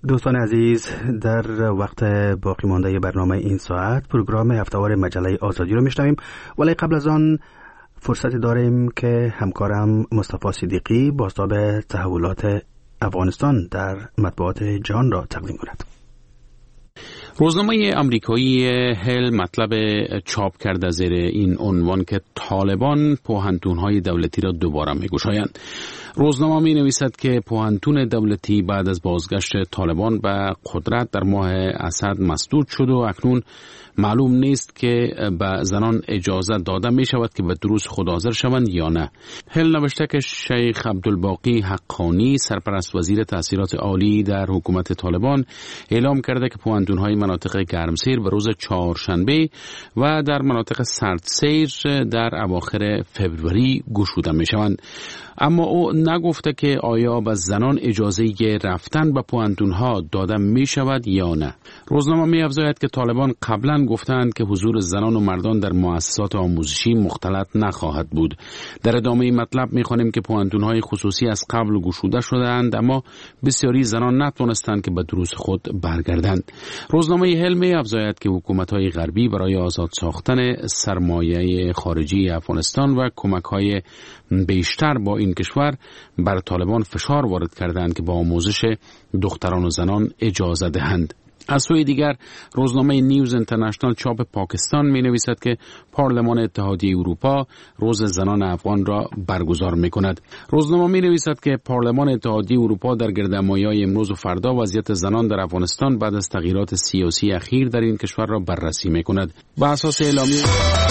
دوستان عزیز، در وقت باقی مانده برنامه این ساعت پروگرام هفته‌وار مجله آزادی رو میشنویم، ولی قبل از آن فرصت داریم که همکارم مصطفی صدیقی بازتاب تحولات افغانستان در مطبوعات جهان را تقدیم کند. روزنامه آمریکایی هل مطلب چاپ کرده زیر این عنوان که طالبان پوهنتون‌های دولتی را دوباره می‌گشایند. روزنامه می نویسد که پوهنتون دولتی بعد از بازگشت طالبان به قدرت در ماه اسد مسدود شد و اکنون معلوم نیست که به زنان اجازه داده می شود که به دروس خود حاضر شوند یا نه. هل نوشته که شیخ عبدالباقی حقانی سرپرست وزیر تحصیلات عالی در حکومت طالبان اعلام کرده که پوهنتون‌های مناطق گرمسیر به روز چهارشنبه و در مناطق سردسیر در اواخر فوریه گشوده می شوند. اما او نگفته که آیا به زنان اجازه رفتن به پوهنتون‌ها داده می شود یا نه. روزنامه می افزاید که طالبان قبلا گفتند که حضور زنان و مردان در مؤسسات آموزشی مختلط نخواهد بود. در ادامه مطلب می خوانیم که پوهنتون‌های خصوصی از قبل گشوده شدند، اما بسیاری زنان نتوانستند که به دروس خود برگردند. روزنامه هل می افزاید که حکومت‌های غربی برای آزاد ساختن سرمایه خارجی افغانستان و کمک‌های بیشتر با این کشور بر طالبان فشار وارد کردند که با آموزش دختران و زنان اجازه دهند. از سوی دیگر روزنامه نیوز اینترنشنال چاپ پاکستان می نویسد که پارلمان اتحادیه اروپا روز زنان افغان را برگزار می کند. روزنامه می نویسد که پارلمان اتحادیه اروپا در گردهمایی امروز و فردا وضعیت زنان در افغانستان بعد از تغییرات سیاسی اخیر در این کشور را بررسی می کند. بر اساس اعلامیه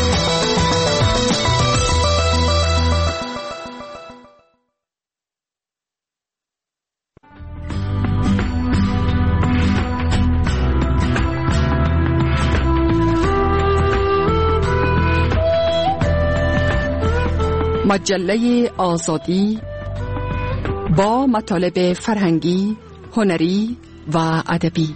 مجله آزادی با مطالب فرهنگی، هنری و ادبی.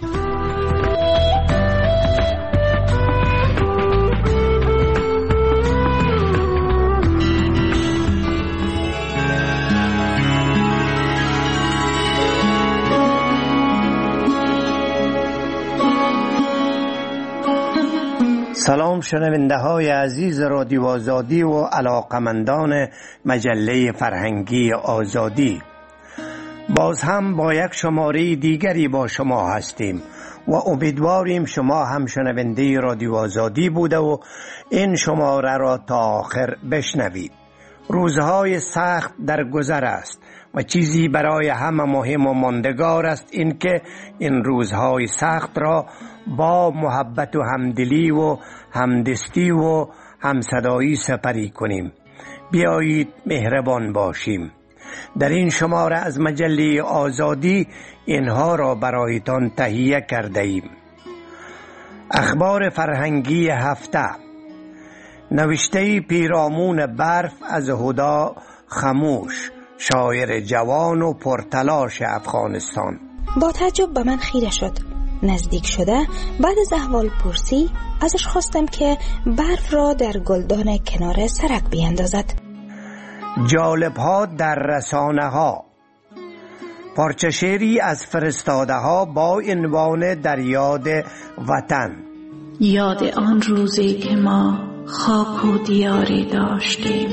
سلام شنونده های عزیز رادیو آزادی و علاقمندان مجله فرهنگی آزادی، باز هم با یک شماره دیگری با شما هستیم و امیدواریم شما هم شنونده رادیو آزادی بوده و این شماره را تا آخر بشنوید. روزهای سخت در گذر است و چیزی برای همه مهم و ماندگار است این که این روزهای سخت را با محبت و همدلی و همدستی و همصدایی سپری کنیم. بیایید مهربان باشیم. در این شماره از مجله آزادی اینها را برایتان تهیه کرده ایم. اخبار فرهنگی هفته، نوشته پیرامون برف از هدا خموش، شاعر جوان و پرتلاش افغانستان. با تعجب به من خیره شد. نزدیک شده بعد از احوال پرسی ازش خواستم که برف را در گلدان کنار سرک بیندازد. جالب ها در رسانه ها، پارچه شعری از فرستاده ها با عنوان در یاد وطن. یاد آن روزی که ما خاک و دیاری داشتیم،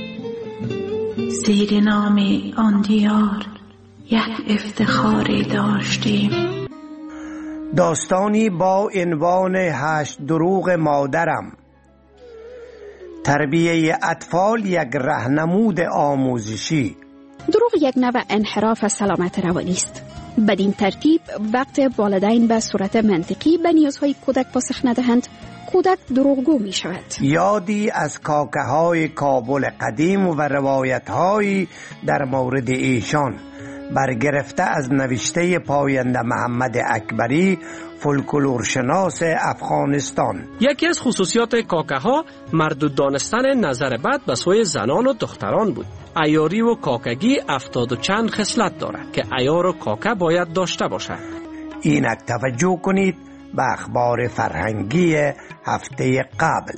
زیر نام آن دیار یک افتخاری داشتیم. داستانی با عنوان 8 دروغ مادرم. تربیه اطفال یک راهنمود آموزشی. دروغ یک نوع انحراف سلامت روانی است. بدین ترتیب وقت والدین به صورت منطقی به نیازهای کودک پاسخ ندهند، کودک دروغگو می شود. یادی از کاکه های کابل قدیم و روایت هایی در مورد ایشان، برگرفته از نوشته پاینده محمد اکبری، فولکلورشناس افغانستان. یکی از خصوصیات کاکه ها مردود دانستن نظر بد به سوی زنان و دختران بود. عیاری و کاکگی 70 و چند خصلت دارد که عیار و کاکه باید داشته باشد. اینک توجه کنید به اخبار فرهنگی هفته قبل.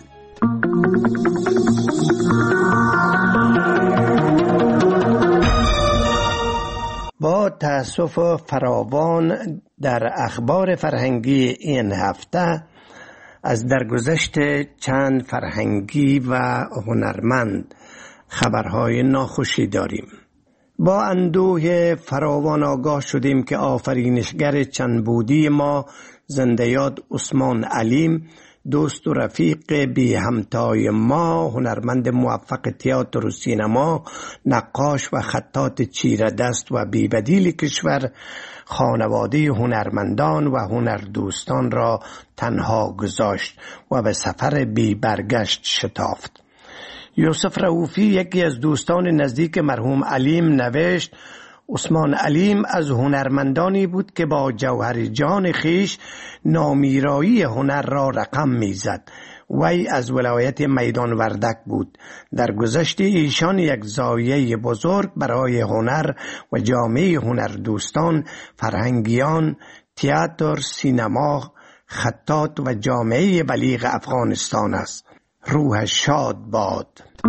با تأسف فراوان در اخبار فرهنگی این هفته از درگذشت چند فرهنگی و هنرمند خبرهای ناخوشی داریم. با اندوه فراوان آگاه شدیم که آفرینشگر چند بودی ما زنده یاد عثمان علیم، دوست و رفیق بی همتای ما، هنرمند موفق تئاتر و سینما، نقاش و خطاط چیره دست و بی‌بدیل کشور، خانواده هنرمندان و هنردوستان را تنها گذاشت و به سفر بی برگشت شتافت. یوسف رؤوفی، یکی از دوستان نزدیک مرحوم علیم، نوشت: عثمان علیم از هنرمندانی بود که با جوهر جان خیش نامیرایی هنر را رقم میزد. وی از ولایت میدان وردک بود. در گذشت ایشان یک زایه بزرگ برای هنر و جامعه هنردوستان، فرهنگیان، تئاتر، سینما، خطاط و جامعه بلیغ افغانستان است. روح شاد باد.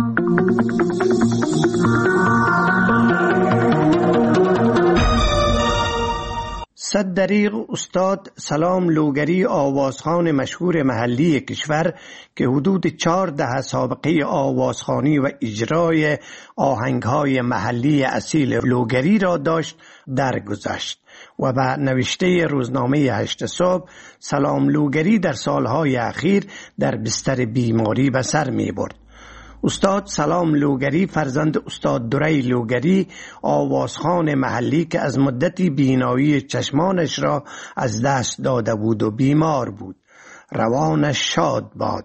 صد دریغ استاد سلام لوگری، آوازخوان مشهور محلی کشور که حدود 14 سابقه آوازخوانی و اجرای آهنگهای محلی اصیل لوگری را داشت، درگذشت و به نوشته روزنامه 8 صبح سلام لوگری در سالهای اخیر در بستر بیماری به سر می برد. استاد سلام لوگری فرزند استاد دوری لوگری، آوازخوان محلی که از مدتی بینایی چشمانش را از دست داده بود و بیمار بود. روانش شاد باد.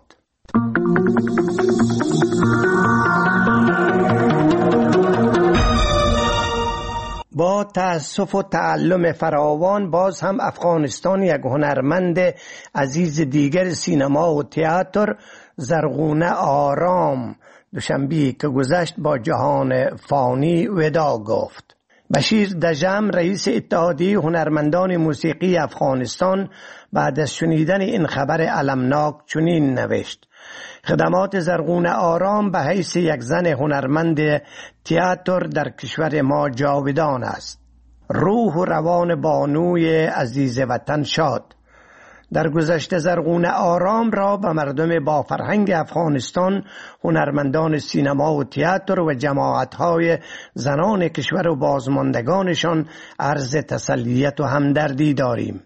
با تأسف و تعلم فراوان باز هم افغانستان یک هنرمند عزیز دیگر سینما و تئاتر، زرغونه آرام، دوشنبه که گذشت با جهان فانی ودا گفت. بشیر دژم، رئیس اتحادیه هنرمندان موسیقی افغانستان، بعد از شنیدن این خبر المناک چنین نوشت: خدمات زرغونه آرام به حیث یک زن هنرمند تئاتر در کشور ما جاودان است. روح و روان بانوی عزیز وطن شاد. در گذشته زرغونه آرام را به مردم با فرهنگ افغانستان، هنرمندان سینما و تئاتر و جماعت‌های زنان کشور و بازماندگانشان عرض تسلیت و همدردی داریم.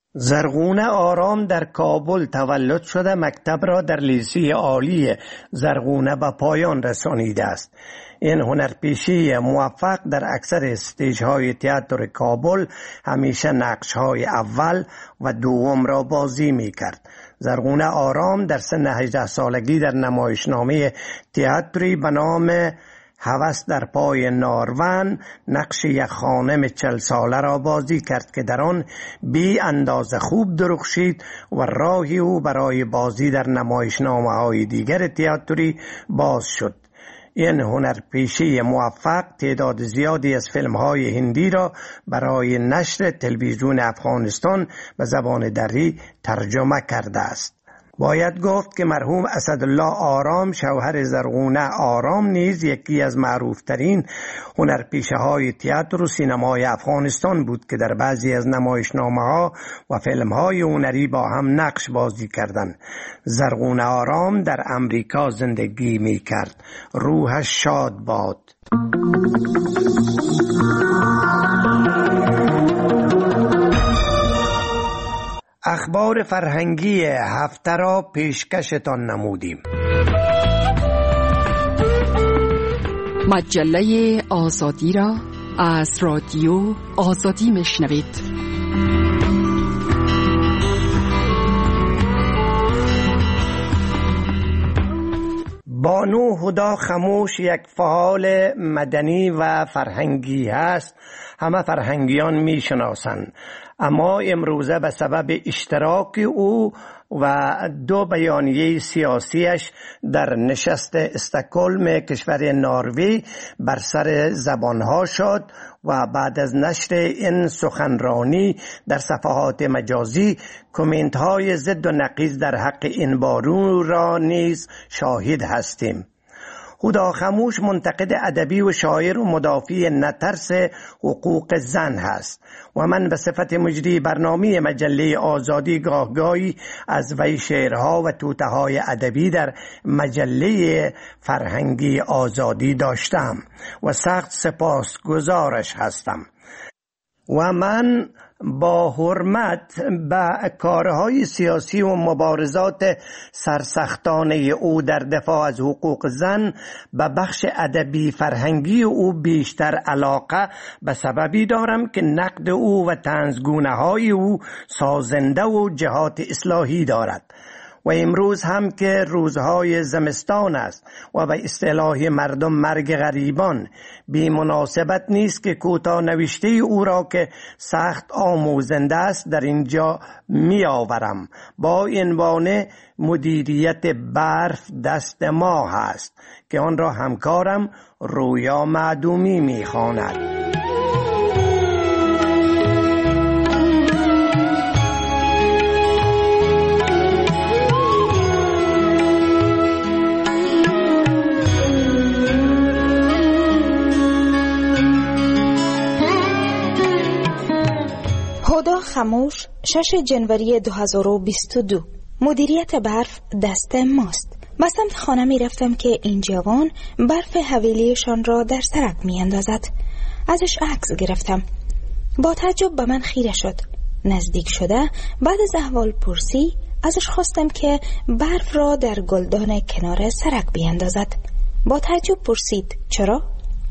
زرغونه آرام در کابل تولد شده مکتب را در لیسه عالی زرغونه به پایان رسانیده است. این هنرپیشه موفق در اکثر استیج‌های تئاتر کابل همیشه نقش‌های اول و دوم را بازی می‌کرد. زرغونه آرام در سن 18 سالگی در نمایشنامه تئاتری به نام هوس در پای نارون نقش یک خانم 40 ساله را بازی کرد که در آن بی اندازه خوب درخشید و راهی او برای بازی در نمایشنامه‌های دیگر تئاتری باز شد. این هنرپیشه موفق تعداد زیادی از فیلم‌های هندی را برای نشر تلویزیون افغانستان به زبان دری ترجمه کرده است. باید گفت که مرحوم اسدالله آرام، شوهر زرغونه آرام، نیز یکی از معروفترین هنرپیشه‌های تئاتر و سینمای افغانستان بود که در بعضی از نمایشنامه‌ها و فیلم‌های هنری با هم نقش بازی کردند. زرغونه آرام در امریکا زندگی می‌کرد. روحش شاد باد. اخبار فرهنگی هفته را پیشکشتان نمودیم. مجله آزادی را از رادیو آزادی میشنوید. بانو هدا خموش یک فعال مدنی و فرهنگی است. همه فرهنگیان میشناسند، اما امروزه به سبب اشتراک او و 2 بیانیه سیاسیش در نشست استکهلم کشور نروژ بر سر زبانها شد و بعد از نشر این سخنرانی در صفحات مجازی کامنت های ضد و نقیض در حق این بانو را نیز شاهد هستیم. هدا خموش منتقد ادبی و شاعر و مدافع نترس حقوق زن هست و من به صفت مجری برنامه مجله آزادی گاهگاهی از وی شعرها و توتهای ادبی در مجله فرهنگی آزادی داشتم و سخت سپاسگزارش هستم و من با حرمت به کارهای سیاسی و مبارزات سرسختانه او در دفاع از حقوق زن به بخش ادبی فرهنگی او بیشتر علاقه به سببی دارم که نقد او و طنزگونه‌های او سازنده و جهات اصلاحی دارد و امروز هم که روزهای زمستان است و به اصطلاح مردم مرگ غریبان بی مناسبت نیست که کوتاه نوشته او را که سخت آموزنده است در اینجا می آورم. با عنوان مدیریت برف دست ما هست که آن را همکارم رویا معدومی می خواند. هدا خموش 6 جنوری 2022. مدیریت برف دست ماست. به سمت خانه می رفتم که این جوان برف حویلیشان را در سرک می اندازد. ازش عکس گرفتم. با تعجب به من خیره شد. نزدیک شده بعد از احوال پرسی ازش خواستم که برف را در گلدان کنار سرک بیاندازد. با تعجب پرسید چرا؟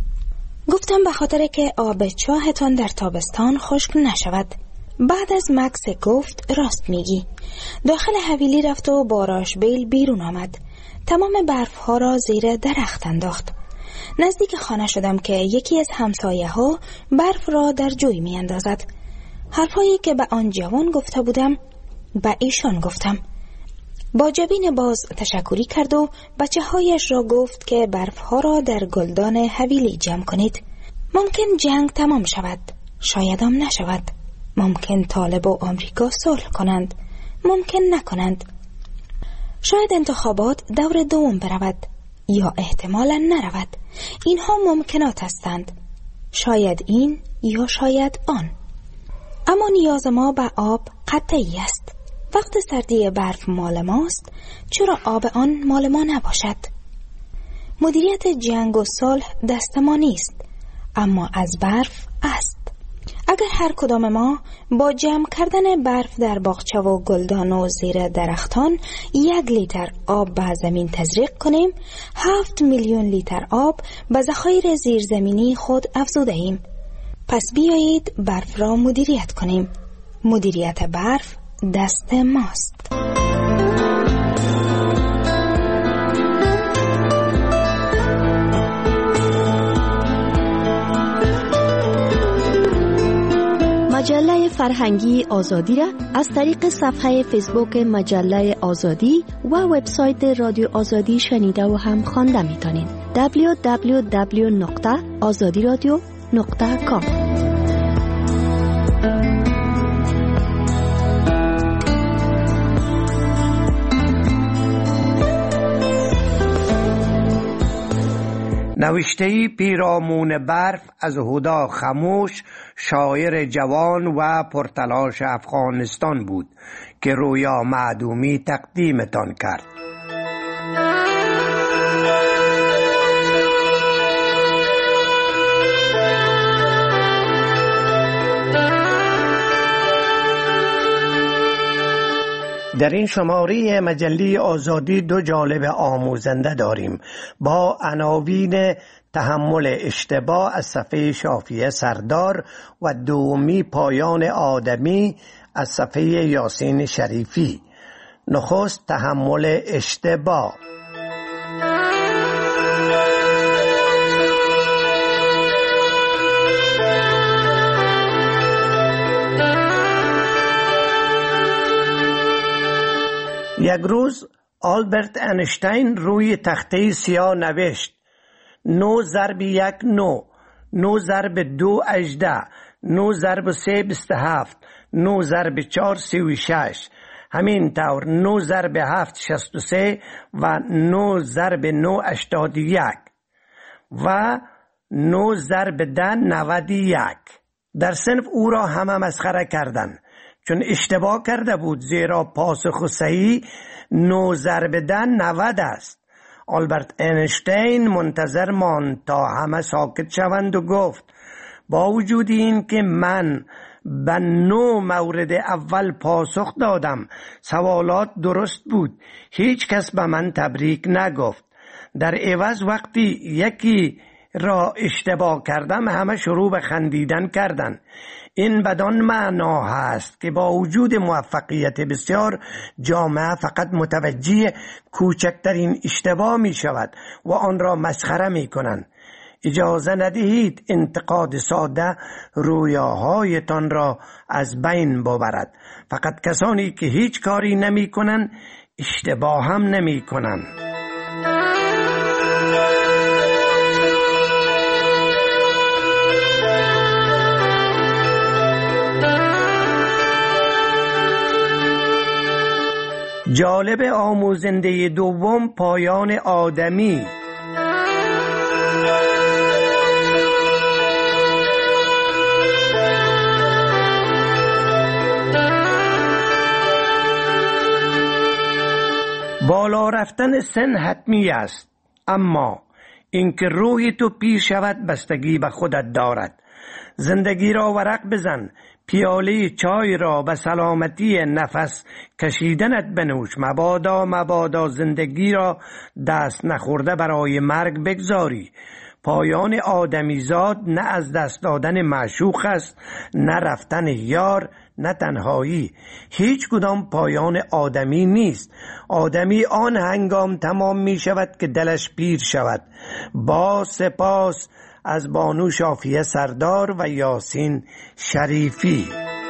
گفتم به خاطر که آب چاهتان در تابستان خشک نشود. بعد از مکس گفت راست میگی. داخل حویلی رفت و با راشبیل بیرون آمد. تمام برف ها را زیر درخت انداخت. نزدیک خانه شدم که یکی از همسایه ها برف را در جوی می اندازد. حرفایی که به آن جوان گفته بودم به ایشان گفتم. با جبین باز تشکری کرد و بچه هایش را گفت که برف ها را در گلدان حویلی جمع کنید. ممکن جنگ تمام شود، شاید هم نشود. ممکن طالب و آمریکا صلح کنند، ممکن نکنند. شاید انتخابات دور دوم برود یا احتمالا نرود. اینها ممکنات هستند. شاید این یا شاید آن. اما نیاز ما به آب قطعی است. وقت سردی برف مال ماست، چرا آب آن مال ما نباشد؟ مدیریت جنگ و صلح دست ما نیست، اما از برف است. اگر هر کدام ما با جمع کردن برف در باغچه و گلدان و زیر درختان 1 لیتر آب به زمین تزریق کنیم، 7 میلیون لیتر آب به ذخایر زیرزمینی خود افزوده ایم. پس بیایید برف را مدیریت کنیم. مدیریت برف دست ماست. مجله فرهنگی آزادی را از طریق صفحه فیسبوک مجله آزادی و وبسایت رادیو آزادی شنیده و هم خوانده می‌تونید. www.azadiradio.com. نوشته پیرامون برف از هدا خموش، شاعر جوان و پرتلاش افغانستان بود که رویا معدومی تقدیمتان کرد. در این شماره مجله آزادی 2 جالب آموزنده داریم با عناوین تحمل اشتباه از صفحه شافیه سردار و دومی پایان آدمی از صفحه یاسین شریفی. نخست تحمل اشتباه. یک روز آلبرت اینشتین روی تخته سیاه نوشت 9 ضرب 1 9، 9 ضرب 2 18، 9 ضرب 3 27، 9 ضرب 4 36. همین طور 9 ضرب 7 63 و 9 ضرب 9 81 و 9 ضرب 10 91. در صنف او را همه مسخره کردند چون اشتباه کرده بود، زیرا پاسخ صحیح 9 ضرب 10 90 است. آلبرت اینشتین منتظر ماند تا همه ساکت شوند و گفت با وجود این که من به 9 مورد اول پاسخ دادم، سوالات درست بود، هیچ کس به من تبریک نگفت. در عوض وقتی یکی را اشتباه کردم همه شروع به خندیدن کردند. این بدان معنا هست که با وجود موفقیت بسیار، جامعه فقط متوجه کوچکترین اشتباه می شود و آن را مسخره می کنند. اجازه ندهید انتقاد ساده رویاهایتان را از بین ببرد. فقط کسانی که هیچ کاری نمی کنند اشتباه هم نمی کنند. جالب آموزنده دوم، پایان آدمی. بالا رفتن سن حتمی است، اما اینکه روحی تو پیر شود بستگی به خودت دارد. زندگی را ورق بزن، پیاله چای را به سلامتی نفس کشیدنت بنوش. مبادا زندگی را دست نخورده برای مرگ بگذاری. پایان آدمیزاد نه از دست دادن معشوق است، نه رفتن یار، نه تنهایی. هیچ کدام پایان آدمی نیست. آدمی آن هنگام تمام می شود که دلش پیر شود. با سپاس از بانو شافیه سردار و یاسین شریفی.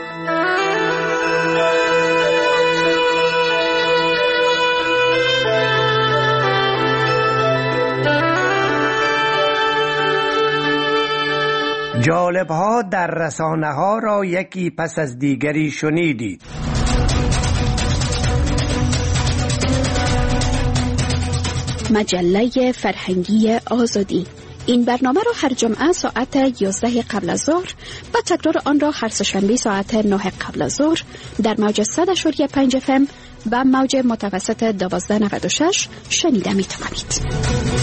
جالب‌ها در رسانه‌ها را یکی پس از دیگری شنیدید. مجله فرهنگی آزادی. این برنامه را هر جمعه ساعت 11 قبل از ظهر و تکرار آن را هر سه‌شنبه ساعت 9 قبل از ظهر در موج 100.5 FM و موج متوسط 1296 شنیده می توانید.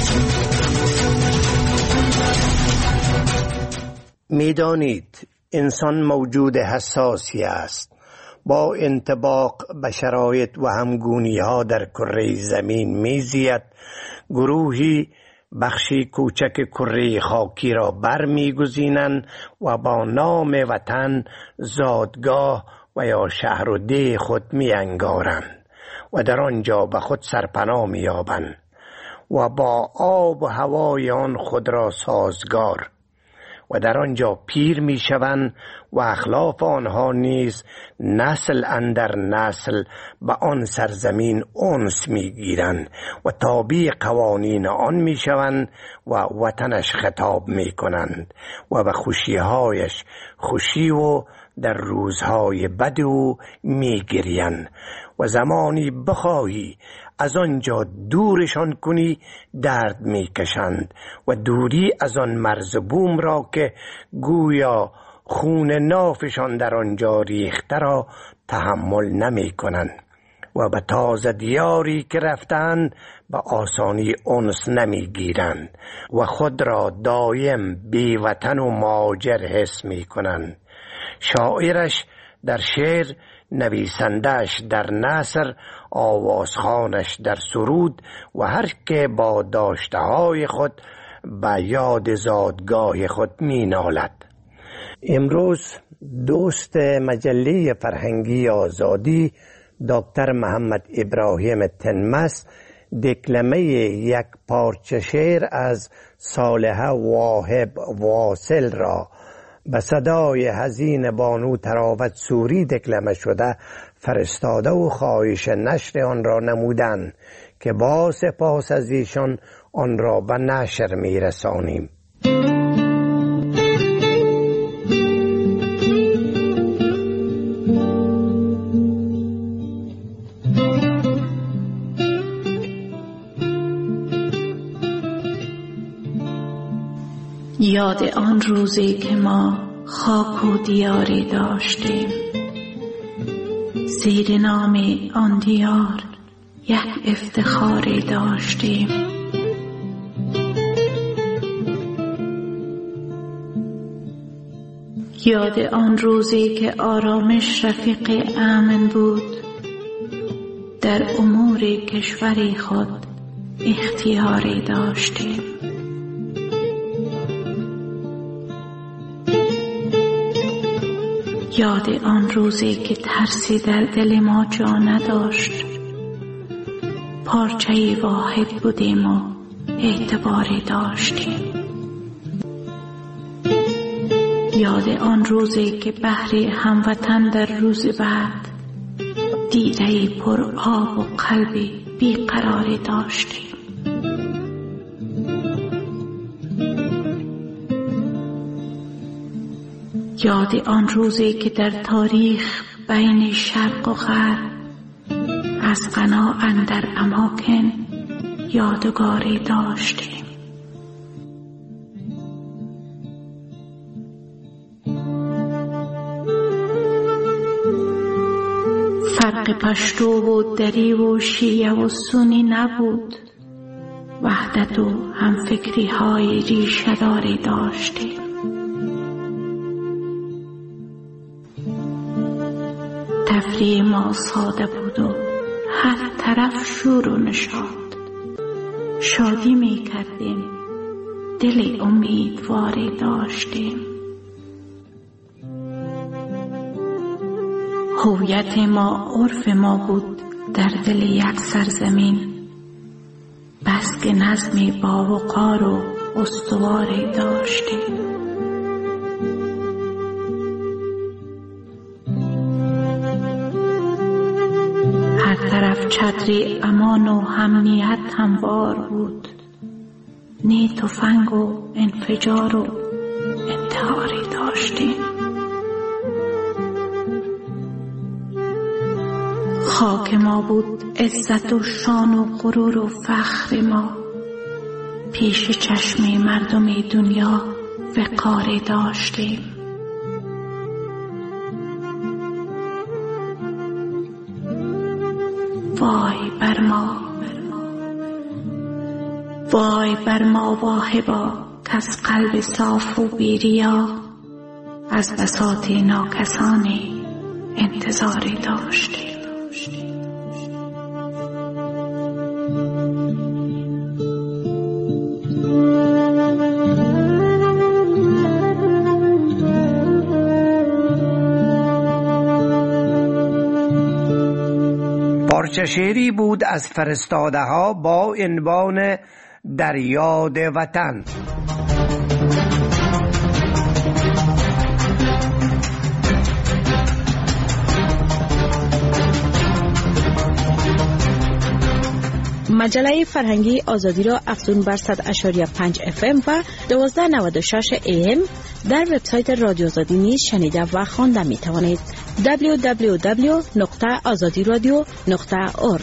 می‌دانید انسان موجود حساسی است. با انطباق به شرایط و همگونی‌ها در کره زمین می‌زید. گروهی بخشی کوچک کره خاکی را برمی‌گزینند و با نام وطن، زادگاه و یا شهر و ده خود می‌انگارند و در آنجا به خود سرپناه می‌یابند و با آب و هوای آن خود را سازگار و در آنجا پیر می شوند و اخلاف آنها نیز نسل اندر نسل به آن سرزمین انس می گیرند و تابع قوانین آن می شوند و وطنش خطاب می کنند و به خوشیهایش خوشی و در روزهای بد او می گریند و زمانی بخواهی از آنجا دورشان کنی درد می کشند و دوری از آن مرز بوم را که گویا خون نافشان در آنجا ریخته را تحمل نمی کنند و به تازه دیاری که رفتند به آسانی انس نمی گیرند و خود را دایم بی وطن و مهاجر حس می کنند. شاعرش در شعر، نویسندش در نثر، آوازخوانش در سرود و هر که با داشته‌های خود به یاد زادگاه خود می نالد. امروز دوست مجله فرهنگی آزادی دکتر محمد ابراهیم تنمس دکلمه یک پارچه شعر از صالحه واهب واصل را به صدای حزین بانو تراوت سوری دکلمه شده فرستاده و خواهش نشر آن را نمودند که با سپاس از ایشان آن را به نشر می رسانیم. یاد آن روزی که ما خاک و دیاری داشتیم، زیر نام آن دیار یک افتخاری داشتیم. یاد آن روزی که آرامش رفیق امن بود، در امور کشوری خود اختیاری داشتیم. یاد آن روزی که ترسی در دل ما جا نداشت، پارچه‌ای واحد بودیم و اعتباری داشتیم. یاد آن روزی که بحری هموطن در روز بعد، دیده‌ای پر آب و قلبی بیقراری داشتیم. یاد آن روزی که در تاریخ بین شرق و غرب، از غنا اندر اماکن یادگاری داشتیم. فرق پشتو و دری و شیعه و سنی نبود، وحدت و همفکری های ریشه داری داشتیم. تفریح ما ساده بود و هر طرف شور و نشاط، شادی می کردیم، دل امیدواری داشتیم. هویت ما عرف ما بود در دل یک سرزمین، بس که نظمی با وقار و استواری داشتیم. هر طرف چتری امان و امنیت هموار بود، نی تفنگ و انفجار و انتحاری داشتیم. خاک ما بود عزت و شان و غرور و فخر ما، پیش چشم مردم دنیا وقاری داشتیم. وای بر ما، وای بر ما واهبا، کس قلب صاف و بیریا، از بساط ناکسانی انتظاری داشتیم. پارچه شعری بود از فرستاده ها با عنوان در یاد وطن. مجله فرهنگی آزادی را افزون بر 100.5 FM و 1296 AM در وبسایت رادیو آزادی نیز شنیده و خوانده می توانید. www.azadiradio.org.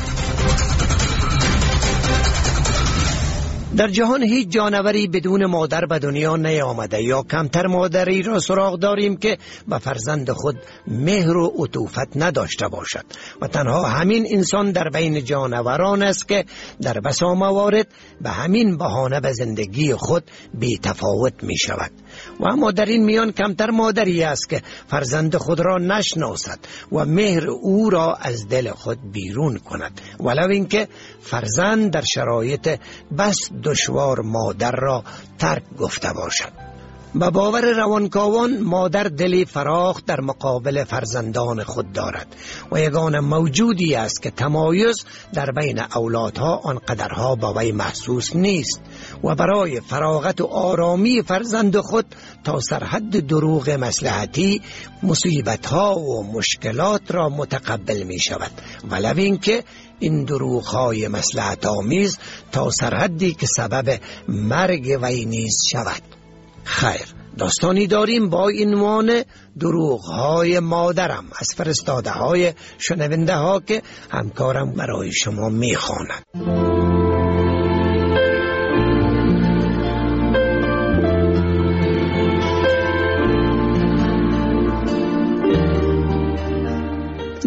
در جهان هیچ جانوری بدون مادر به دنیا نیامده یا کمتر مادری را سراغ داریم که به فرزند خود مهر و عطوفت نداشته باشد و تنها همین انسان در بین جانوران است که در بسا موارد به همین بهانه به زندگی خود بی تفاوت می شود. و اما در این میان کمتر مادری است که فرزند خود را نشناسد و مهر او را از دل خود بیرون کند، ولو اینکه فرزند در شرایط بس دشوار مادر را ترک گفته باشد. به باور روانکاوان مادر دلی فراخ در مقابل فرزندان خود دارد و یگانه موجودی است که تمایز در بین اولادها آنقدرها با وی محسوس نیست و برای فراغت و آرامی فرزند خود تا سرحد دروغ مصلحتی مصیبتها و مشکلات را متقبل می شود، ولو اینکه این دروغ‌های مصلحت آمیز تا سرحدی که سبب مرگ وی نیز شود. خیر، داستانی داریم با عنوان دروغ‌های مادرم از فرستاده های شنونده ها که همکارم برای شما میخواند.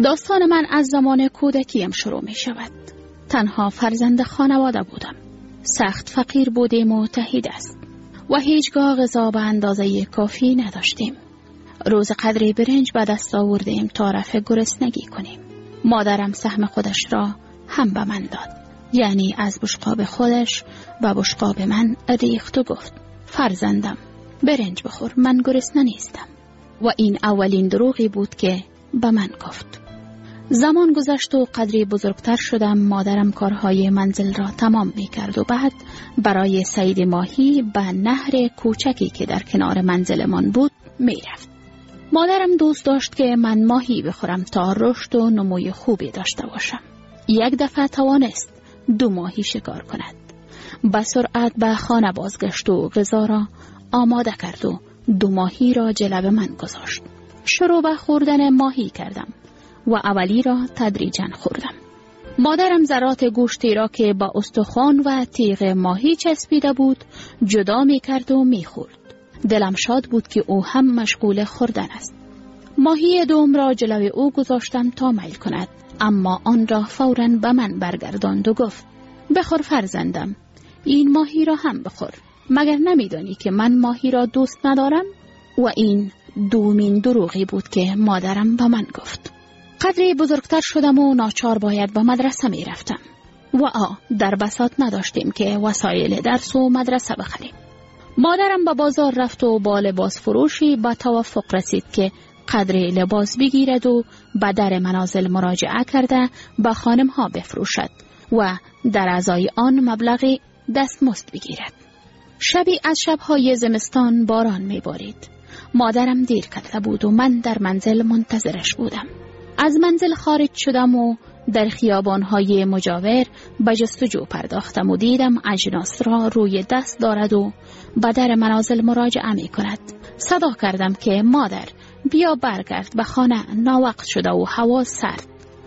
داستان من از زمان کودکیم شروع می شود. تنها فرزند خانواده بودم. سخت فقیر بودیم و تهی دست و هیچگاه غذا به اندازه کافی نداشتیم. روز قدری برنج به دست آوردیم تا رفع گرسنگی کنیم. مادرم سهم خودش را هم به من داد، یعنی از بشقاب خودش به بشقاب من ریخت و گفت فرزندم برنج بخور، من گرسنه نیستم. و این اولین دروغی بود که به من گفت. زمان گذشت و قدری بزرگتر شدم. مادرم کارهای منزل را تمام می کرد و بعد برای صید ماهی به نهر کوچکی که در کنار منزلمان بود می رفت. مادرم دوست داشت که من ماهی بخورم تا رشد و نموی خوبی داشته باشم. یک دفعه توانست 2 ماهی شکار کند. با سرعت به خانه بازگشت و غذا را آماده کرد و 2 ماهی را جلب من گذاشت. شروع به خوردن ماهی کردم و اولی را تدریجاً خوردم. مادرم ذرات گوشتی را که با استخوان و تیغ ماهی چسبیده بود جدا می کرد و می خورد. دلم شاد بود که او هم مشغول خوردن است. ماهی دوم را جلوی او گذاشتم تا میل کند، اما آن را فوراً به من برگرداند و گفت بخور فرزندم، این ماهی را هم بخور. مگر نمیدانی که من ماهی را دوست ندارم؟ و این دومین دروغی بود که مادرم به من گفت. قدری بزرگتر شدم و ناچار باید به مدرسه می رفتم و در بساط نداشتیم که وسایل درس و مدرسه بخریم. مادرم به بازار رفت و با لباس فروشی به توافق رسید که قدری لباس بگیرد و به در منازل مراجعه کرده به خانم ها بفروشد و در ازای آن مبلغی دستمزد بگیرد. شبی از شبهای زمستان باران می بارید. مادرم دیر کرده بود و من در منزل منتظرش بودم. از منزل خارج شدم و در خیابانهای مجاور به جستجو پرداختم و دیدم اجناس را روی دست دارد و به در منازل مراجعه می کند. صدا کردم که مادر بیا برگرد به خانه، ناوقت شده و هوا سرد.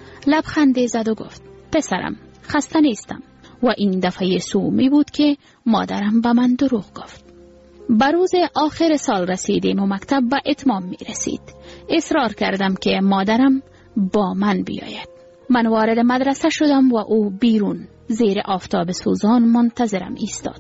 لبخندی زد و گفت پسرم خسته نیستم. و این دفعه سومی بود که مادرم به من دروغ گفت. به روز آخر سال رسیدیم و مکتب به اتمام می رسید. اصرار کردم که مادرم با من بیاید. من وارد مدرسه شدم و او بیرون زیر آفتاب سوزان منتظرم ایستاد.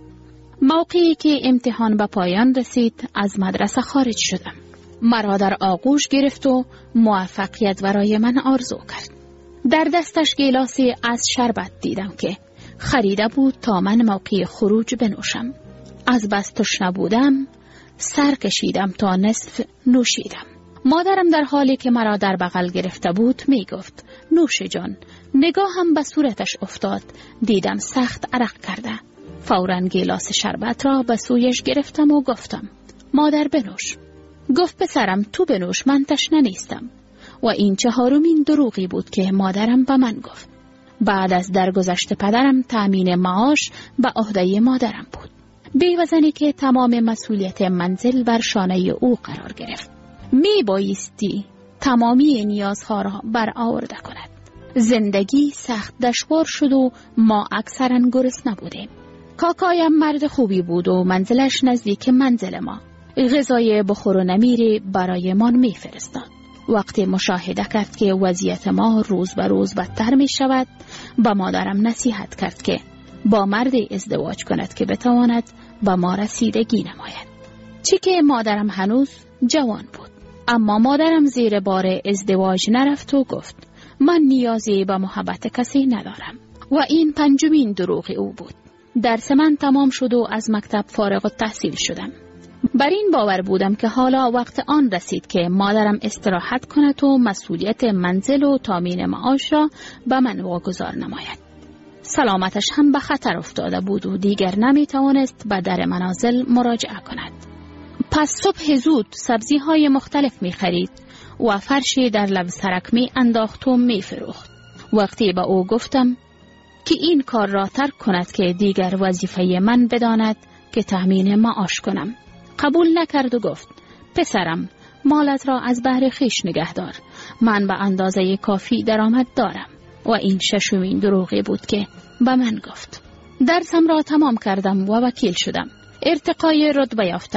موقعی که امتحان به پایان رسید از مدرسه خارج شدم. مرا در آغوش گرفت و موفقیت برای من آرزو کرد. در دستش گیلاسی از شربت دیدم که خریده بود تا من موقع خروج بنوشم. از بس تشنه بودم سر کشیدم تا نصف نوشیدم. مادرم در حالی که مرا در بغل گرفته بود می گفت نوش جان. نگاهم به صورتش افتاد، دیدم سخت عرق کرده. فوراً گیلاس شربت را به سویش گرفتم و گفتم مادر بنوش. گفت پسرم تو بنوش، من تشنه نیستم. و این 4مین دروغی بود که مادرم به من گفت. بعد از درگذشت پدرم تامین معاش به عهده مادرم بود. بیوزنی که تمام مسئولیت منزل بر شانه او قرار گرفت. می بایستی تمامی نیازها را برآورده کند. زندگی سخت دشوار شد و ما اکثرا گرسنه بودیم. کاکایم مرد خوبی بود و منزلش نزدیک منزل ما. غذای بخور و نمیری برایمان می فرستاد. وقتی مشاهده کرد که وضعیت ما روز به روز بدتر می شود، با مادرم نصیحت کرد که با مردی ازدواج کند که بتواند با ما رسیدگی نماید. چی که مادرم هنوز جوان بود. اما مادرم زیر بار ازدواج نرفت و گفت من نیازی به محبت کسی ندارم. و این 5مین دروغ او بود. درس من تمام شد و از مکتب فارغ التحصیل شدم. بر این باور بودم که حالا وقت آن رسید که مادرم استراحت کند و مسئولیت منزل و تامین معاش را به من واگذار نماید. سلامتش هم به خطر افتاده بود و دیگر نمی توانست به در منازل مراجعه کند. پس صبح زود سبزی های مختلف می خرید و فرشی در لب سرک می انداخت و می فروخت. وقتی به او گفتم که این کار را ترک کند که دیگر وظیفه من بداند که تامین معاش کنم، قبول نکرد و گفت پسرم مالت را از بهر خویش نگه دار، من به اندازه کافی درآمد دارم. و این 6مین دروغی بود که به من گفت. درسم را تمام کردم و وکیل شدم. ارتقای رتبه یافتم.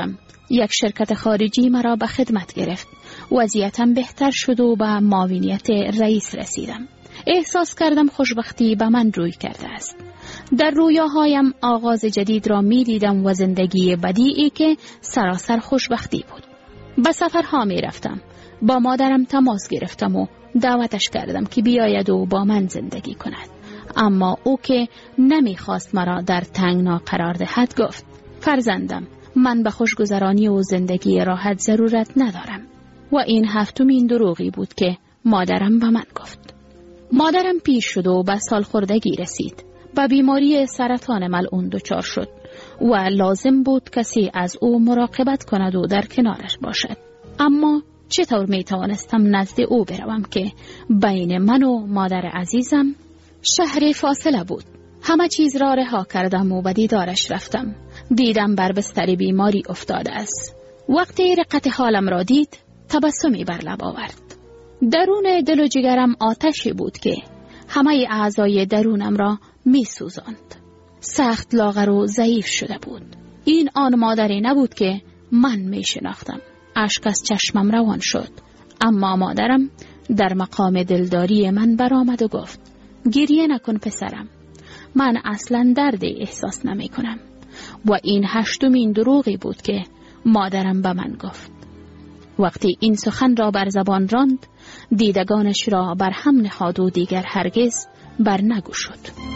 یک شرکت خارجی مرا به خدمت گرفت. وضعیتم بهتر شد و به معاونیت رئیس رسیدم. احساس کردم خوشبختی به من روی کرده است. در رویاهایم آغاز جدید را می دیدم و زندگی بدیعی که سراسر خوشبختی بود. به سفرها می رفتم. با مادرم تماس گرفتم و دعوتش کردم که بیاید و با من زندگی کند. اما او که نمی خواست مرا در تنگنا قرار دهد گفت: فرزندم، من به خوشگذرانی و زندگی راحت ضرورت ندارم. و این هفتمین دروغی بود که مادرم به من گفت. مادرم پیر شد و به سالخوردگی رسید. به بیماری سرطان ملعون دچار شد و لازم بود کسی از او مراقبت کند و در کنارش باشد. اما چطور می توانستم نزد او بروم که بین من و مادر عزیزم شهر فاصله بود؟ همه چیز را رها کردم و به دیدارش رفتم. دیدم بر بستر بیماری افتاده است. وقتی رقت حالم را دید تبسمی بر لب آورد. درون دل و جگرم آتشی بود که همه اعضای درونم را می سوزاند. سخت لاغر و ضعیف شده بود. این آن مادری نبود که من می شناختم. اشک از چشمم روان شد. اما مادرم در مقام دلداری من برآمد و گفت: گریه نکن پسرم، من اصلا دردی احساس نمی کنم. و این هشتمین دروغی بود که مادرم به من گفت. وقتی این سخن را بر زبان راند، دیدگانش را بر هم نهاد و دیگر هرگز بر نگشود.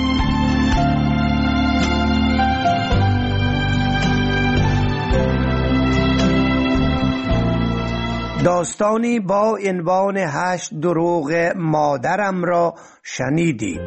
داستانی با عنوان 8 دروغ مادرم را شنیدید.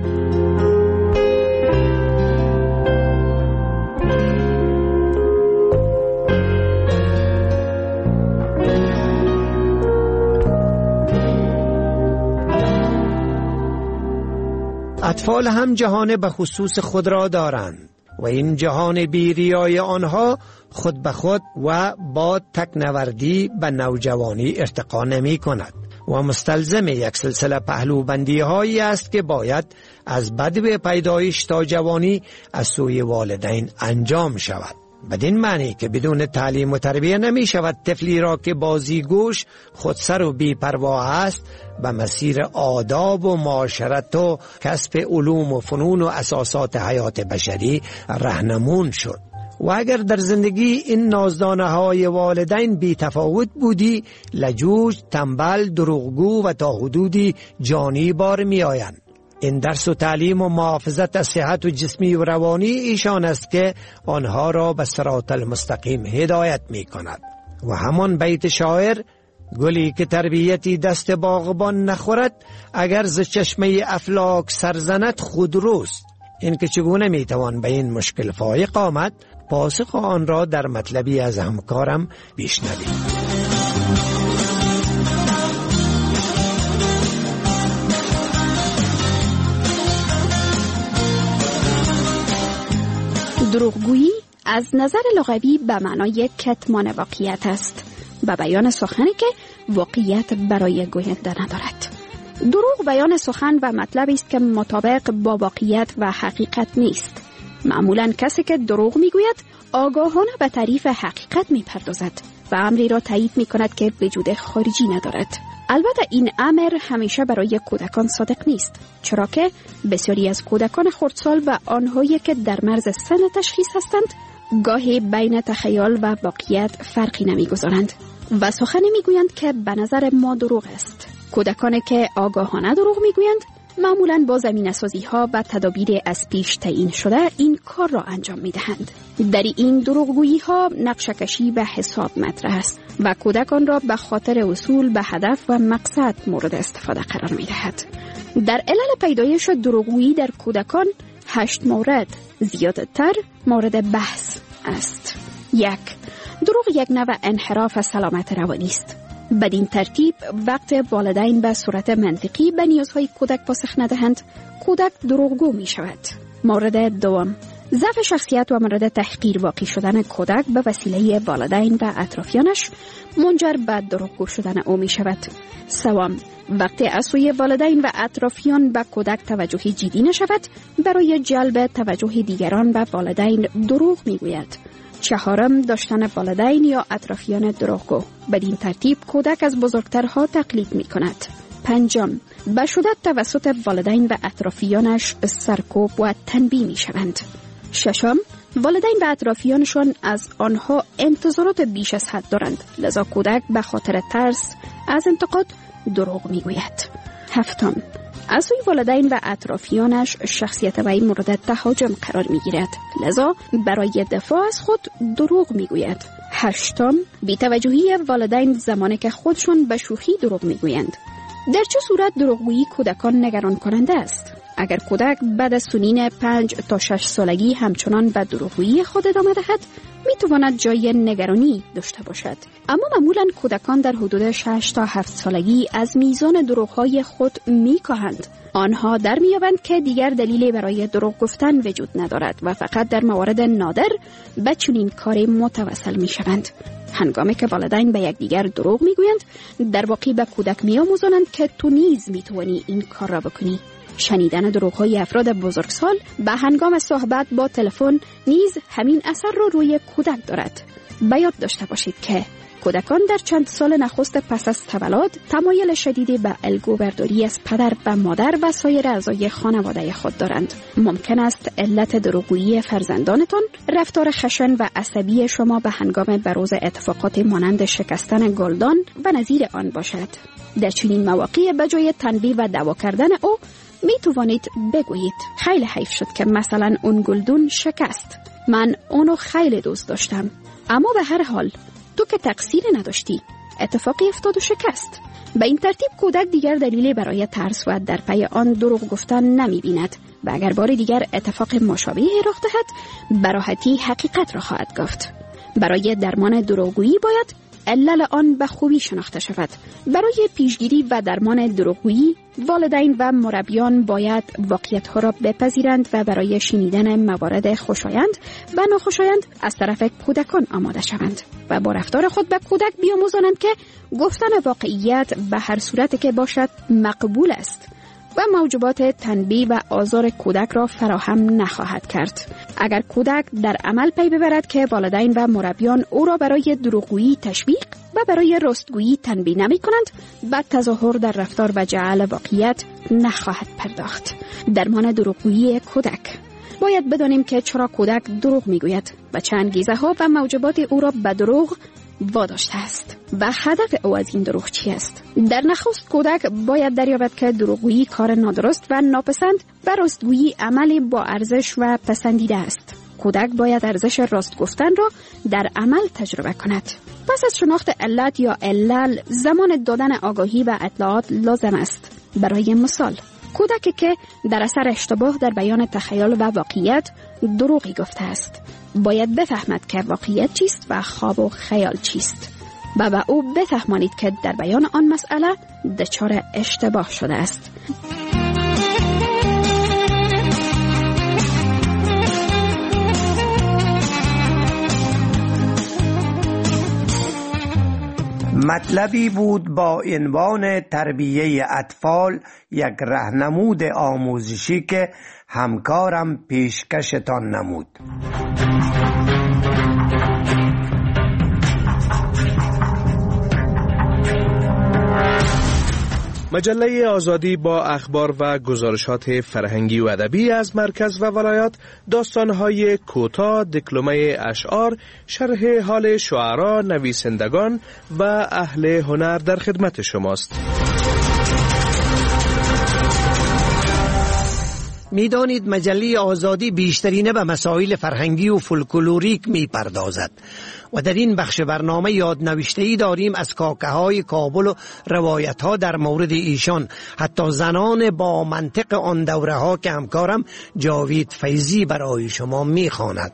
اطفال هم جهان به خصوص خود را دارند و این جهان بیریای آنها خود به خود و با تکنوردی به نوجوانی ارتقا نمی کند و مستلزم یک سلسله پهلوبندی هایی است که باید از بدو پیدایش تا جوانی از سوی والدین انجام شود. بدین معنی که بدون تعلیم و تربیه نمی شود طفلی را که بازیگوش، خودسر و بی‌پروا است به مسیر آداب و معاشرت و کسب علوم و فنون و اساسات حیات بشری راهنمون شد. و اگر در زندگی این نازدانه های والدین بی تفاوت بودی، لجوج، تنبل، دروغگو و تا حدودی جانی بار می آیند. این درس و تعلیم و محافظت از صحت و جسمی و روانی ایشان است که آنها را به صراط المستقیم هدایت می کند. و همان بیت شاعر: گلی که تربیتی دست باغبان نخورد، اگر ز چشمه افلاک سرزند خود روست. این که چگونه می توان به این مشکل فایق آمد، پاسخ آن را در مطلبی از همکارم بشنوید. دروغگویی از نظر لغوی به معنای کتمان واقعیت است، به بیان سخنی که واقعیت برای گوینده ندارد. دروغ بیان سخن و مطلبی است که مطابق با واقعیت و حقیقت نیست. معمولا کسی که دروغ میگوید آگاهانه به تعریف حقیقت میپردازد و امری را تایید میکند که وجود خارجی ندارد. البته این امر همیشه برای کودکان صادق نیست، چرا که بسیاری از کودکان خردسال و آنهایی که در مرز سن تشخیص هستند گاهی بین تخیل و واقعیت فرقی نمیگذارند و سخنی میگویند که به نظر ما دروغ است. کودکانی که آگاهانه دروغ میگویند معمولاً با زمینه‌سازی ها و تدابیر از پیش تعیین شده این کار را انجام میدهند. در این دروغگویی ها نقشه‌کشی به حساب مطرح است و کودکان را به خاطر وصول به هدف و مقصد مورد استفاده قرار میدهد. در علل پیدایش دروغگویی در کودکان 8 مورد زیادتر مورد بحث است. 1. دروغ یک نوع انحراف سلامت روانی است. بدین ترتیب وقت والدین به صورت منطقی به نیازهای کودک پاسخ ندهند، کودک دروغگو می شود. مورد 2. ضعف شخصیت و مورد تحقیر واقع شدن کودک به وسیله والدین و اطرافیانش منجر به دروغگو شدن او می شود. 3. وقتی از سوی والدین و اطرافیان به کودک توجهی جدی نشود، برای جلب توجه دیگران به والدین دروغ می گوید. چهارم، داشتن والدین یا اطرافیان دروغگو. بدین ترتیب کودک از بزرگترها تقلید می کند. پنجم، به شدت توسط والدین و اطرافیانش سرکوب و تنبیه می شوند. ششم، والدین و اطرافیانشان از آنها انتظارات بیش از حد دارند، لذا کودک به خاطر ترس از انتقاد دروغ می گوید. هفتم، از سوی والدین و اطرافیانش شخصیت وی مورد تهاجم قرار می گیرد، لذا برای دفاع از خود دروغ می گوید. هشتم، بی‌توجهی والدین زمانی که خودشون به شوخی دروغ می گویند. در چه صورت دروغگویی کودکان نگران کننده است؟ اگر کودک بعد از سنین 5 تا 6 سالگی همچنان به دروغگویی خود ادامه دهد، می تواند جای نگرانی داشته باشد. اما معمولا کودکان در حدود 6 تا 7 سالگی از میزان دروغ‌های خود می کاهند. آنها در می‌یابند که دیگر دلیلی برای دروغ گفتن وجود ندارد و فقط در موارد نادر به چنین کاری متوسل می‌شوند. هنگامی که والدین به یکدیگر دروغ میگویند، در واقع به کودک می‌آموزانند که تو نیز می‌توانی این کار را بکنی. شنیدن دروغ‌های افراد بزرگسال به هنگام صحبت با تلفن نیز همین اثر را روی کودک دارد. به یاد داشته باشید که کودکان در چند سال نخست پس از تولد تمایل شدیدی به الگوبرداری از پدر و مادر و سایر اعضای خانواده خود دارند. ممکن است علت دروغگویی فرزندانتان رفتار خشن و عصبی شما به هنگام بروز اتفاقات مانند شکستن گلدان و نظیر آن باشد. در چنین مواقع به جای تنبیه و دعوا کردن او می توانید بگویید خیلی حیف شد که مثلا اون گلدون شکست. من اونو خیلی دوست داشتم، اما به هر حال تو که تقصیری نداشتی، اتفاقی افتاد و شکست. به این ترتیب کودک دیگر دلیلی برای ترس و در پی آن دروغ گفتن نمی بیند و اگر بار دیگر اتفاق مشابهی رخ دهد، به راحتی حقیقت را خواهد گفت. برای درمان دروغگویی باید علل آن به خوبی شناخته شود. برای پیشگیری و درمان دروغگویی، والدین و مربیان باید واقعیت‌ها را بپذیرند و برای شنیدن موارد خوشایند و ناخوشایند از طرف کودکان آماده شوند و با رفتار خود به کودک بیاموزانند که گفتن واقعیت به هر صورتی که باشد مقبول است و موجبات تنبیه و آزار کودک را فراهم نخواهد کرد. اگر کودک در عمل پی ببرد که والدین و مربیان او را برای دروغگویی تشویق و برای راستگویی تنبیه نمی کنند، بعد تظاهر در رفتار و جعل واقعیت نخواهد پرداخت. درمان دروغگویی کودک. باید بدانیم که چرا کودک دروغ می گوید و چه انگیزه ها و موجبات او را به دروغ واداشته است و هدف او از این دروغ چی است. در نخست کودک باید دریابد که دروغگویی کار نادرست و ناپسند و راستگویی عملی با ارزش و پسندیده است. کودک باید ارزش راست گفتن را در عمل تجربه کند. پس از شناخت علت یا علل، زمان دادن آگاهی و اطلاعات لازم است. برای مثال، کودکی که در اثر اشتباه در بیان تخیل و واقعیت دروغی گفته است، باید بفهمد که واقعیت چیست و خواب و خیال چیست و به او بفهمانید که در بیان آن مسئله دچار اشتباه شده است. مطلبی بود با عنوان تربیه اطفال، یک راهنمود آموزشی که همکارم پیشکشتان نمود. مجله آزادی با اخبار و گزارشات فرهنگی و ادبی از مرکز و ولایات، داستان‌های کوتاه، دکلمه اشعار، شرح حال شعرا، نویسندگان و اهل هنر در خدمت شماست. میدانید مجله آزادی بیشترینه به مسائل فرهنگی و فولکلوریک میپردازد و در این بخش برنامه یادنوشته‌ای داریم از کاکه‌های کابل و روایت‌ها در مورد ایشان، حتی زنان با منطق آن دوره‌ها که همکارم جاوید فیضی برای شما میخواند.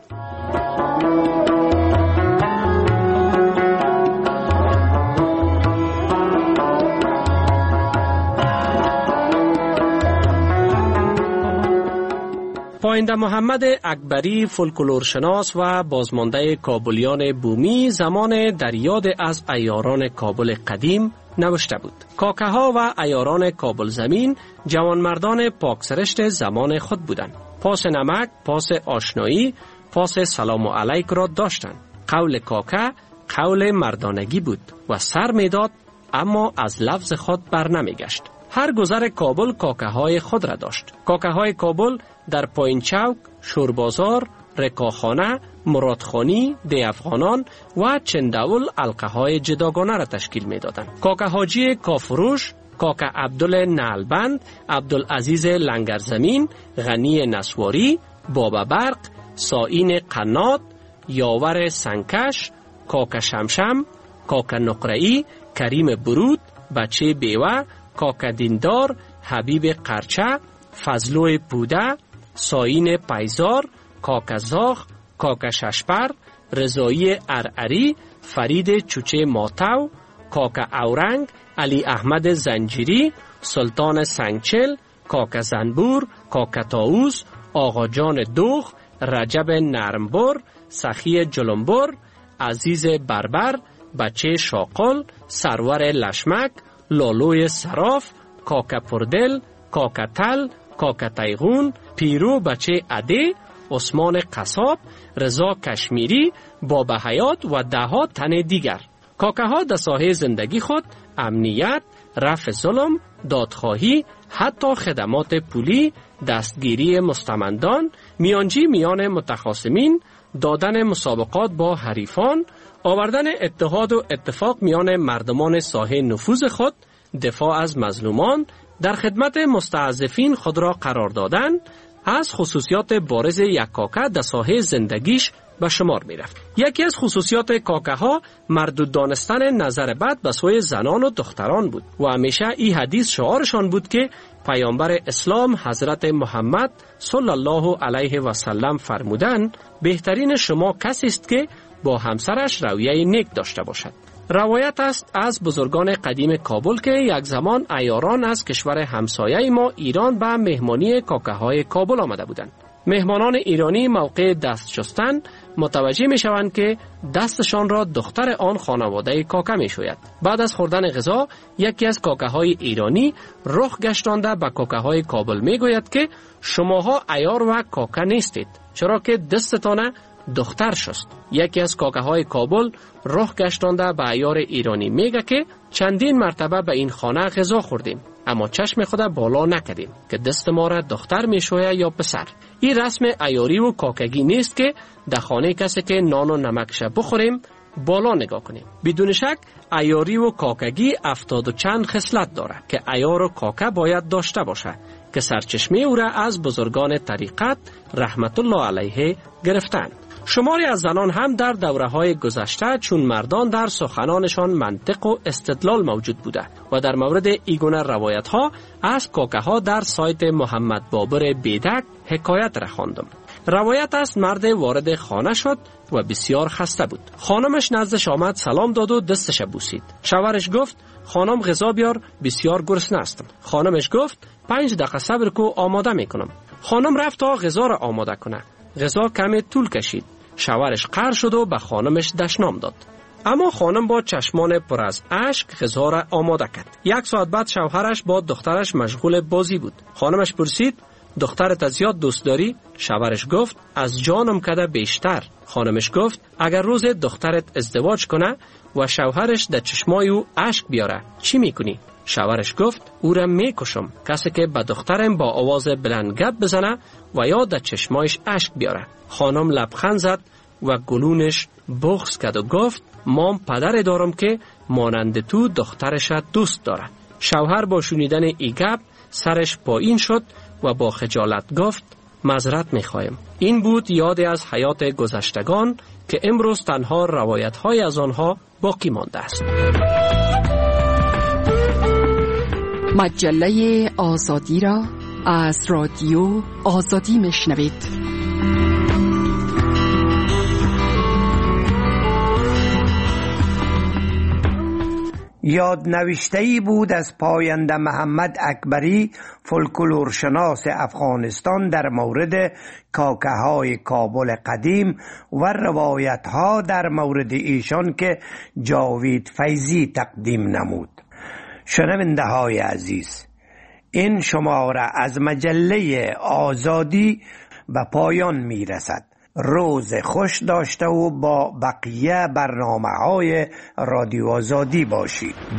پاینده محمد اکبری، فولکلورشناس و بازمانده کابلیان بومی، زمان در یاد از عیاران کابل قدیم نوشته بود. کاکه ها و عیاران کابل زمین جوانمردان پاکسرشت زمان خود بودند. پاس نمک، پاس آشنایی، پاس سلام علیک را داشتند. قول کاکا قول مردانگی بود و سر میداد، اما از لفظ خود بر نمیگشت. هر گذر کابل کاکاهای خود را داشت. کاکاهای کابل در پایین چوک، شوربازار، رکاخانه، مرادخانی، دی افغانان و چندول علقه‌های جداگانه را تشکیل میدادند. کاکا حاجی کافروش، کاکا عبدال نعلبند، عبدالعزیز لنگرزمین، غنی نسواری، بابا برق، سائین قنات، یاور سنکش، کاکا شمشم، کاکا نقرئی، کریم برود، بچه بیوه، کاکا دیندار، حبیب قرچه، فضلو پوده، سائین پیزار، کاکا زاخ، کاکا ششپر، رضایی ارعری، فرید چوچه ماتو، کاکا اورنگ، علی احمد زنجیری، سلطان سنگچل، کاکا زنبور، کاکا تاووس، آقا جان دوخ، رجب نرمبر، سخی جلنبر، عزیز بربر، بچه شاقل، سرور لشمک، لالوی سراف، کاکا پردل، کاکا تل، کاکا تیغون، پیرو بچه عده، عثمان قصاب، رضا کشمیری، بابا حیات و ده‌ها تن دیگر. کاکاها در ساحه زندگی خود امنیت، رفع ظلم، دادخواهی، حتی خدمات پولی، دستگیری مستمندان، میانجی میان متخاصمین، دادن مسابقات با حریفان، آوردن اتحاد و اتفاق میان مردمان ساحه نفوذ خود، دفاع از مظلومان، در خدمت مستضعفین خود را قرار دادن، از خصوصیات بارز یک کاکا در ساحه زندگیش به شمار می رفت. یکی از خصوصیات کاکاها مردود دانستن نظر بد به سوی زنان و دختران بود و همیشه این حدیث شعارشان بود که پیامبر اسلام حضرت محمد صلی الله علیه و سلم فرمودند بهترین شما کسی است که با همسرش رویه نیک داشته باشد. روایت است از بزرگان قدیم کابل که یک زمان عیاران از کشور همسایه ما ایران به مهمانی کاکاهای کابل آمده بودند. مهمانان ایرانی موقع دست شستن متوجه می شوند که دستشان را دختر آن خانواده کاکا می شوید. بعد از خوردن غذا یکی از کاکاهای ایرانی رخ گشتانده به کاکاهای کابل می گوید که شماها عیار و کاکا نیستید، چرا که دستتان دختر شست. یکی از کاکاهای کابل رخ گشتانده به عیار ایرانی میگه که چندین مرتبه به این خانه غذا خوردیم اما چشم خود بالا نکردیم که دست ما را دختر میشوید یا پسر. این رسم عیاری و کاکگی نیست که در خانه کسی که نان و نمکش بخوریم بالا نگاه کنیم. بدون شک عیاری و کاکگی 70 و چند خصلت داره که عیار و کاکا باید داشته باشه که سرچشمه او را از بزرگان طریقت رحمت الله علیه گرفتند. شماری از زنان هم در دوره‌های گذشته چون مردان در سخنانشان منطق و استدلال موجود بوده و در مورد ایگونه روایت‌ها از کاکاها در سایت محمد بابر بیدک حکایت را خواندم. روایت است مرد وارد خانه شد و بسیار خسته بود. خانمش نزدش آمد، سلام داد و دستش بوسید. شوهرش گفت خانم غذا بیار، بسیار گرسنه هستم. خانمش گفت 5 دقیقه صبر کو، آماده میکنم. خانم رفت تا غذا را آماده کنه. غذا کمی طول کشید. شوهرش قهر شد و به خانمش دشنام داد. اما خانم با چشمان پر از اشک غذا را آماده کرد. 1 ساعت بعد شوهرش با دخترش مشغول بازی بود. خانمش پرسید دخترت زیاد دوست داری؟ شوهرش گفت از جانم کده بیشتر. خانمش گفت اگر روز دخترت ازدواج کنه و شوهرش در چشمای او اشک بیاره چی میکنی؟ شوهرش گفت او را میکشم. کسی که به دخترم با آواز بلند گپ بزنه و یا در چشمایش اشک بیاره. خانم لبخند زد و گلونش بغض کرد و گفت مام پدر دارم که مانند تو دخترش دوست داره. شوهر با شنیدن ای گپ سرش پایین شد و با خجالت گفت معذرت میخوایم. این بود یادی از حیات گذشتگان که امروز تنها روایت‌های از آنها باقی مانده است. مجله آزادی را از رادیو آزادی میشنوید. یادنوشته‌ای بود از پاینده محمد اکبری، فولکلورشناس افغانستان، در مورد کاکاهای کابل قدیم و روایت‌ها در مورد ایشان که جاوید فیضی تقدیم نمود. شنونده‌های عزیز، این شماره از مجله آزادی به پایان می‌رسد. روز خوش داشته و با بقیه برنامه‌های رادیو آزادی باشید.